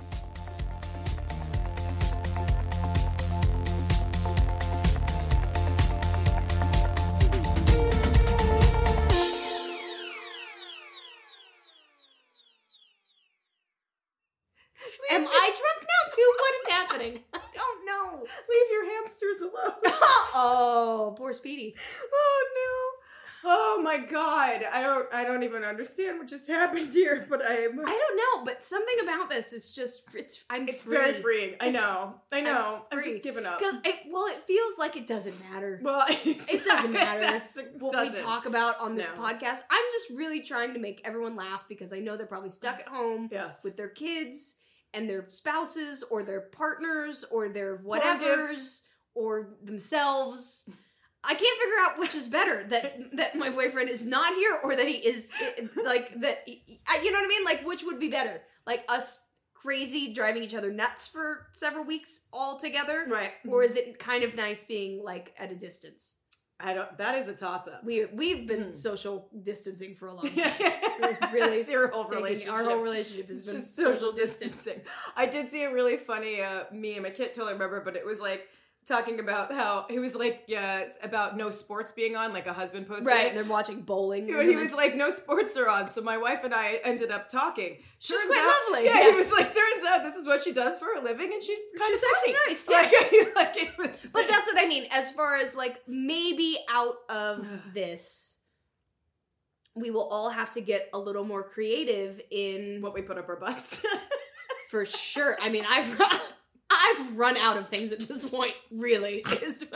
Am I drunk now too? What is happening? I don't know. Leave your hamsters alone. Oh, poor Speedy. Oh no. Oh my god. I don't I don't even understand what just happened here, but I'm I don't know, but something about this is just it's I'm it's free. very freeing. I It's- know. I know. I'm, free. just giving up. Because it, well, it feels like it doesn't matter. Well, It doesn't matter It what doesn't. we talk about on this No. podcast. I'm just really trying to make everyone laugh because I know they're probably stuck at home Yes. with their kids and their spouses or their partners or their gifts. whatevers or themselves. I can't figure out which is better, that that my boyfriend is not here or that he is, like, that, he- I- you know what I mean? Like, which would be better? Like, us crazy driving each other nuts for several weeks all together? Right. Or is it kind of nice being, like, at a distance? I don't that is a toss up. We, we've been Mhm. social distancing for a long time. really That's your whole taking- relationship. Our whole relationship It's has been just social distancing. I did see a really funny uh, meme. I can't totally remember, but it was like talking about how he was like, yeah, about no sports being on, like a husband posted Right, it. and they're watching bowling. And he was like, no sports are on. So my wife and I ended up talking. She's Turns quite out- lovely. Yeah, Yeah. he was like, turns out this is what she does for a living, and she's kind She's of funny. actually nice, yeah. Like, like it was. But that's what I mean, as far as, like, maybe out of this, we will all have to get a little more creative in, what we put up our butts. for sure. I mean, I've run, I've run out of things at this point, really. Is-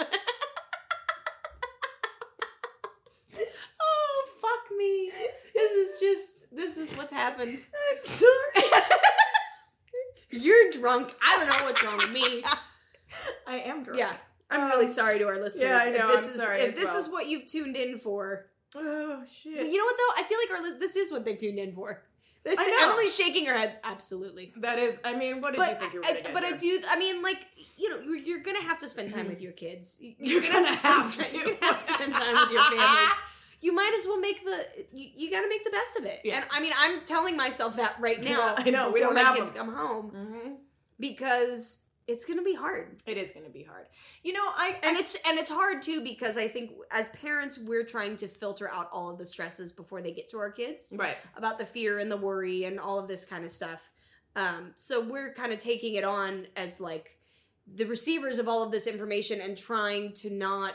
oh, fuck me. This is just, this is what's happened. I'm sorry. You're drunk. I don't know what's wrong with me. I am drunk. Yeah. I'm Um, really sorry to our listeners. yeah, I know, If this I'm is, sorry If as this well. is what you've tuned in for, Oh shit. but you know what though? I feel like our li- this is what they've tuned in for. This I is, know. Emily's shaking her head. Absolutely. That is. I mean, what did But you think you were I, gonna get but I here? do. I mean, like, you know, you're, you're gonna have to spend time with your kids. You're gonna have spend- to. You're gonna have to spend time with your families. you might as well make the you, you got to make the best of it. Yeah. And I mean, I'm telling myself that right now. Yeah, I know, we before don't my have kids them. come home Mm-hmm. because it's going to be hard. It is going to be hard. You know, I, And I it's and it's hard too because I think as parents we're trying to filter out all of the stresses before they get to our kids right. about the fear and the worry and all of this kind of stuff. Um, so we're kind of taking it on as like the receivers of all of this information and trying to not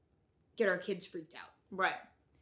get our kids freaked out. Right.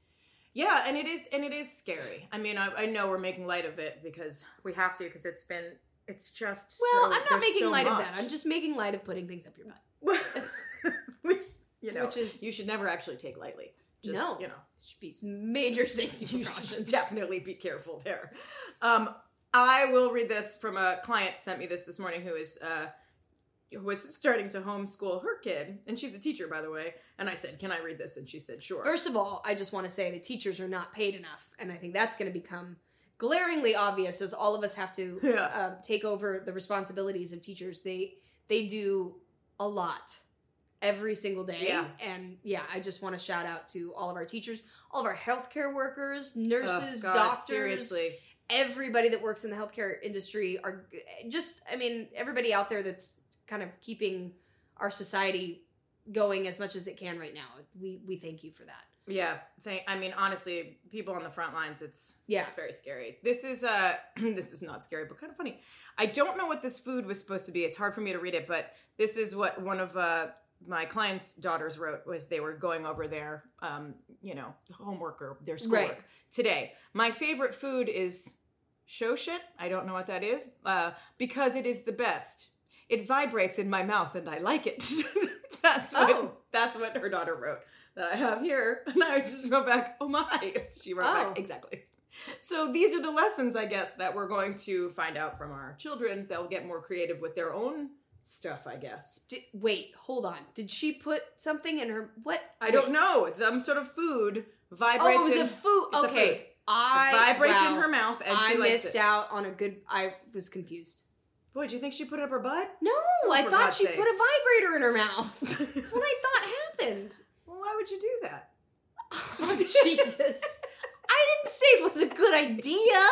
Yeah, and it is and it is scary. I mean, I, I know we're making light of it because we have to because it's been it's just Well, so, I'm not there's making so light of much. that. I'm just making light of putting things up your butt. It's, which you know, which is- you should never actually take lightly. Just, No. you know, should be major safety you should precautions. definitely be careful there. Um, I will read this from a client sent me this this morning who is uh, who was starting to homeschool her kid, and she's a teacher, by the way. And I said, "Can I read this?" And she said, "Sure." First of all, I just want to say that teachers are not paid enough, and I think that's going to become glaringly obvious as all of us have to Yeah. um, take over the responsibilities of teachers. They they do a lot every single day, Yeah. and yeah, I just want to shout out to all of our teachers, all of our healthcare workers, Oh, nurses, God, doctors, seriously. everybody that works in the healthcare industry are just, I mean, everybody out there that's kind of keeping our society going as much as it can right now. We we thank you for that. Yeah, thank. I mean, honestly, people on the front lines, it's Yeah. it's very scary. This is uh, this is not scary, but kind of funny. I don't know what this food was supposed to be. It's hard for me to read it, but this is what one of uh my clients' daughters wrote was they were going over their um, you know, homework or their schoolwork Right. today. My favorite food is shoshet. I don't know what that is, uh, because it is the best. It vibrates in my mouth and I like it. That's what Oh. that's what her daughter wrote that I have here. And I just wrote back, oh my. She wrote Oh. back, exactly. So these are the lessons, I guess, that we're going to find out from our children. They'll get more creative with their own stuff, I guess. Did, wait, hold on. Did she put something in her what? I don't know. It's some sort of food vibrates Oh, it was in, a food. it's a Okay, food. I It vibrates wow. in her mouth and I she likes missed it. out on a good. I was confused. Boy, do you think she put it up her butt? No, I for thought God's she sake. put a vibrator in her mouth. That's what I thought happened. Well, why would you do that? Oh, Jesus. I didn't say it was a good idea.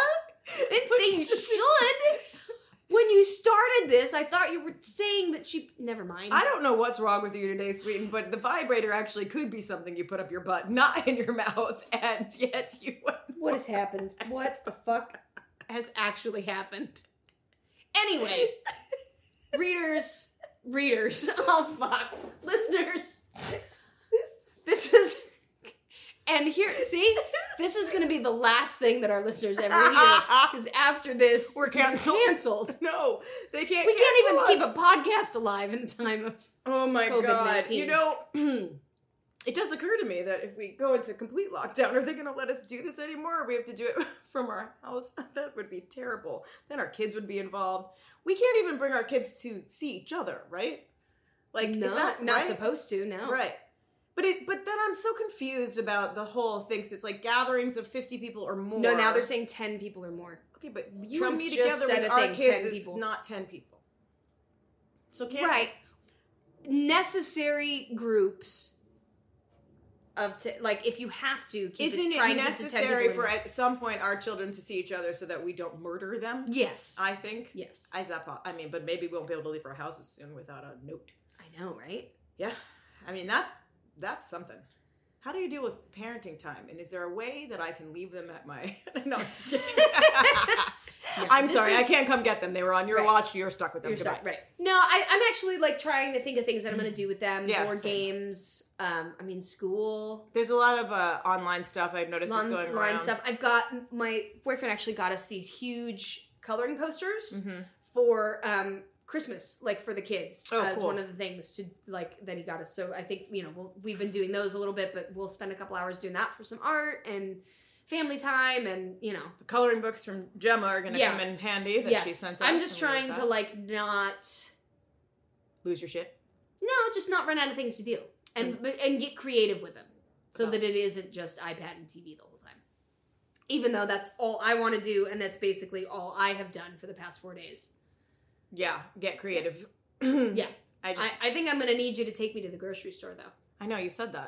I didn't say you should. When you started this, I thought you were saying that she... Never mind. I don't know what's wrong with you today, Sweeten, but the vibrator actually could be something you put up your butt, not in your mouth, and yet you went... What has happened? What the fuck has actually happened? Anyway, readers, readers, oh fuck, listeners, this is... And here, see, this is going to be the last thing that our listeners ever hear. Because after this, We're canceled. canceled. No, they can't We can't even cancel keep us. a podcast alive in the time of. Oh my COVID God. nineteen. You know, it does occur to me that if we go into complete lockdown, are they going to let us do this anymore? Or we have to do it from our house? That would be terrible. Then our kids would be involved. We can't even bring our kids to see each other, right? Like, No, is that not right? supposed to. No, Right. But it, but then I'm so confused about the whole thing. 'Cause it's like gatherings of fifty people or more. No, now they're saying ten people or more. Okay, but you Trump and me just together said with a our thing, kids ten is people. not ten people. So can't Right. Necessary groups of t- like if you have to. Keep Isn't try it and keep the ten necessary people for in. at some point our children to see each other so that we don't murder them? Yes. I think. yes. Is that po- I mean, but maybe we won't be able to leave our houses soon without a note. I know, right? Yeah, I mean that that's something. How do you deal with parenting time? And is there a way that I can leave them at my? No, I'm just kidding. Yeah, I'm this sorry, I is- can't come get them. They were on your Right. watch. You're stuck with them. You're Goodbye. stuck, right? No, I, I'm actually like trying to think of things that I'm going to do with them. Yeah, Board same. games. Um, I mean, school. There's a lot of uh, online stuff I've noticed is Online going around. stuff. I've got my boyfriend actually got us these huge coloring posters Mhm. for um, Christmas, like for the kids, Oh, as cool. one of the things to like that he got us. So I think you know we'll, we've been doing those a little bit, but we'll spend a couple hours doing that for some art and family time, and you know. The coloring books from Gemma are going to Yeah. come in handy that she Yes, sent us. I'm just and trying there's to that. like not. lose your shit. No, just not run out of things to do, and but and get creative with them, so Oh. that it isn't just iPad and T V the whole time. Even though that's all I want to do, and that's basically all I have done for the past four days. Yeah, get creative. Yeah, I just, I, I think I'm gonna need you to take me to the grocery store though. I know you said that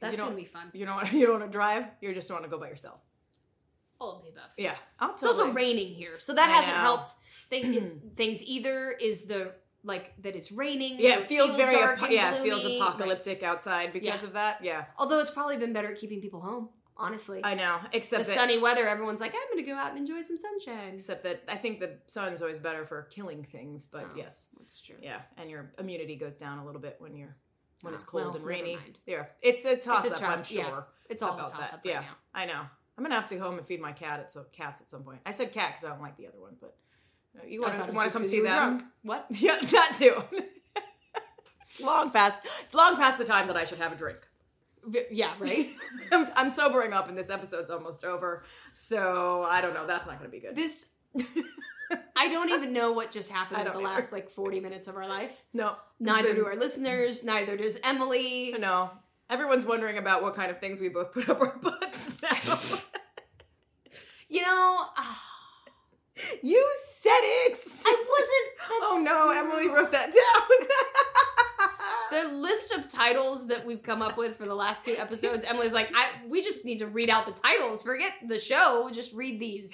That's you don't, gonna be fun. You don't want you don't want to drive. You just want to go by yourself. All of the above. Yeah, I'll It's totally. also raining here, so that I hasn't know. helped. Thing is, things either is the like that it's raining. Yeah, so it feels, very dark apo- and yeah, it feels gloomy. apocalyptic outside because Yeah. of that. Yeah, Although it's probably been better at keeping people home. Honestly, I know. the Except that, sunny weather, everyone's like, I'm gonna go out and enjoy some sunshine. except that I think the sun is always better for killing things. But Oh, yes, That's true. yeah, and your immunity goes down a little bit when you're when Oh, it's cold well, and never rainy. mind. There, it's a toss It's a up. I'm toss- sure. yeah. It's all a about toss that. up right yeah, now. I know. I'm gonna have to go home and feed my cat at so cats at some point. I said cat because I don't like the other one, but uh, you I want thought it to was want to just come 'cause see you were them? drunk. What? Yeah, that too. It's long past. It's long past the time that I should have a drink. V- Yeah, right. I'm, I'm sobering up, and this episode's almost over. So I don't know. That's not going to be good. This, I don't even know what just I happened in don't the either. last like forty minutes of our life. no, it's Neither been- do our listeners. Neither does Emily. No, everyone's wondering about what kind of things we both put up our butts now. You know, ah, You said it. I wasn't. Oh no, Emily wrote that down. The list of titles that we've come up with for the last two episodes, Emily's like, I we just need to read out the titles. Forget the show. Just read these.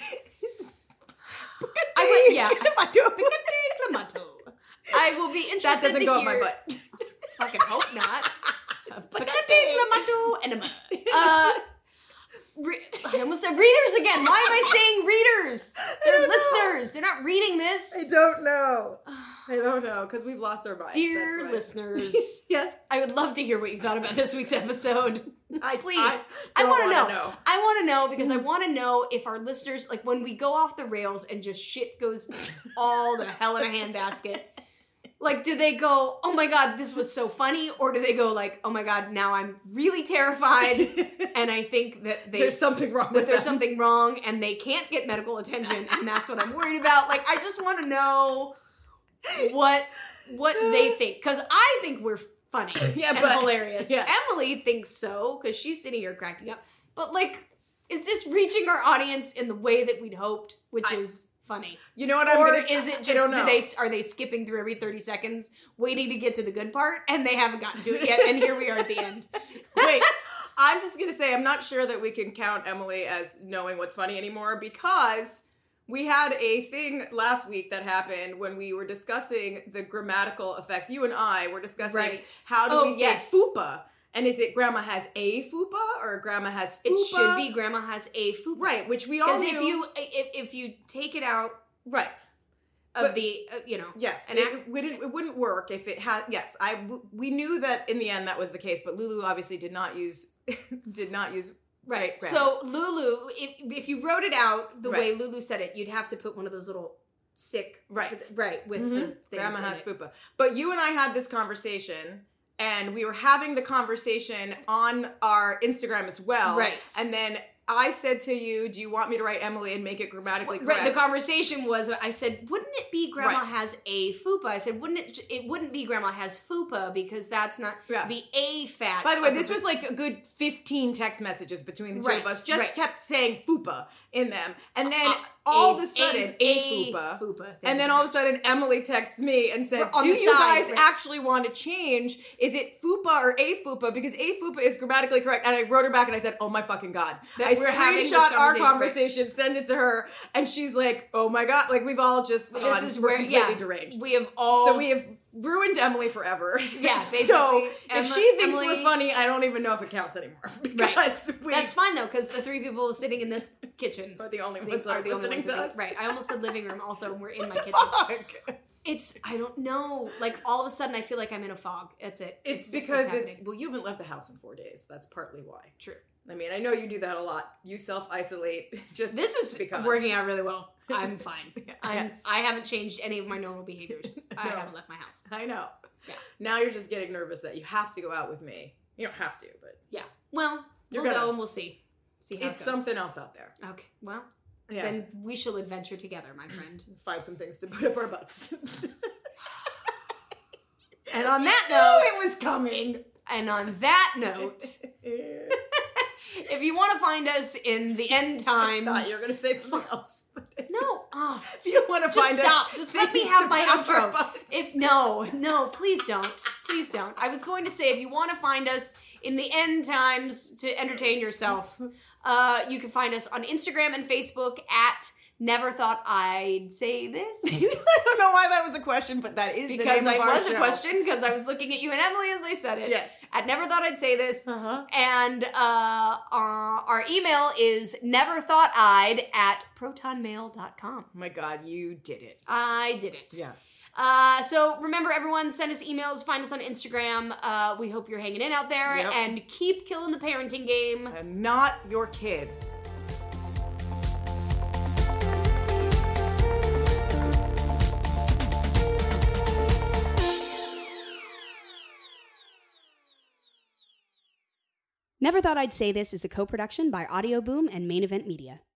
I would, yeah. Clamato. I will be interested That doesn't to go up hear. my butt. Fucking hope not. Clamato enema. Uh, re- I almost said readers again. Why am I saying readers? They're don't know. listeners. They're not reading this. I don't know. I don't know because we've lost our minds. Dear That's why. listeners, Yes. I would love to hear what you thought about this week's episode. I, Please. I, I, don't want to wanna know. I want to know because I want to know if our listeners, like when we go off the rails and just shit goes all the hell in a handbasket, like do they go, oh my God, this was so funny? Or do they go like, oh my God, now I'm really terrified and I think that they, There's something wrong that with there's them. something wrong and they can't get medical attention and that's what I'm worried about. Like I just want to know what what they think because I think we're funny Yeah, and but- hilarious. yes. Emily thinks so because she's sitting here cracking up. But like, is this reaching our audience in the way that we'd hoped, which I- is funny? You know what I'm Or gonna, is it just I don't do know. they are they skipping through every thirty seconds, waiting to get to the good part, and they haven't gotten to it yet, and here we are at the end. Wait, I'm just gonna say I'm not sure that we can count Emily as knowing what's funny anymore because we had a thing last week that happened when we were discussing the grammatical effects. You and I were discussing Right. how do Oh, we say yes. fupa, and is it grandma has a fupa or grandma has fupa? It should be grandma has a fupa. right, which we all Because knew. if you if, if you take it out right. of But- the uh, you know Yes, an it, ac- it wouldn't. It wouldn't work if it had. Yes, I. We knew that in the end that was the case, but Lulu obviously did not use. did not use. right. grammar. So Lulu, if, if you wrote it out the way Right. Lulu said it, you'd have to put one of those little sick Right. right with Mhm. the things Grandma in has it. fupa. But you and I had this conversation, and we were having the conversation on our Instagram as well. Right. And then I said to you, "Do you want me to write Emily and make it grammatically correct?" Right, the conversation was I said, wouldn't it be grandma Right. has a fupa? I said, wouldn't it it wouldn't be grandma has fupa because that's not Yeah. be a fat. By the way, of this a- was like a good fifteen text messages between the two Right, of us. Just right. kept saying fupa in them. And then Uh, all a- of a sudden, a, a, fupa. fupa thank And then you. all of a sudden, Emily texts me and says, We're on "Do the you side, guys right. actually want to change? Is it fupa or a fupa? Because a fupa is grammatically correct." And I wrote her back and I said, "Oh my fucking god!" That I we're having this screenshot our conversation, conversation, send it to her, and she's like, "Oh my god!" Like we've all just this gone, is we're where completely yeah deranged. we have all So we have ruined Emily forever. Yeah, so basically, if Emma- she thinks Emily- we're funny, I don't even know if it counts anymore. Because we That's fine though because the three people sitting in this kitchen are the only I think ones that are the only listening ones to that- us. Right, I almost said living room. Also, we're in my kitchen. Fuck. It's I don't know. Like all of a sudden, I feel like I'm in a fog. That's it. It's because it's, happening. well, you haven't left the house in four days. That's partly why. True. I mean, I know you do that a lot. You self isolate. Just This is because working out really well. I'm fine. I'm, Yes. I haven't changed any of my normal behaviors. I No. haven't left my house. I know. Yeah. Now you're just getting nervous that you have to go out with me. You don't have to, but Yeah. Well, You're we'll gonna- go and we'll see. See how it's it goes. something else out there. Okay. Well, Yeah. then we shall adventure together, my friend. Find some things to put up our butts. And on that No, note, it was coming. and on that note, if you want to find us in the end times, Thought you were gonna say something else. no, oh, If you want to just find stop. us, Just let me things have to my put up our outro. butts. If no, no, please don't, please don't. I was going to say if you want to find us in the end times to entertain yourself. Uh, you can find us on Instagram and Facebook at Never Thought I'd Say This. I don't know why that was a question, but that is Because the name I of our was show. a question, because I was looking at you and Emily as I said it. Yes. At Never Thought I'd Say This. Uh-huh. And uh, our, our email is neverthoughti'd at protonmail dot com. Oh my God, you did it. I did it. Yes. Uh, so remember, everyone, send us emails, find us on Instagram. Uh, we hope you're hanging in out there, Yep. and keep killing the parenting game. And not your kids. Never Thought I'd Say This is a co-production by Audio Boom and Main Event Media.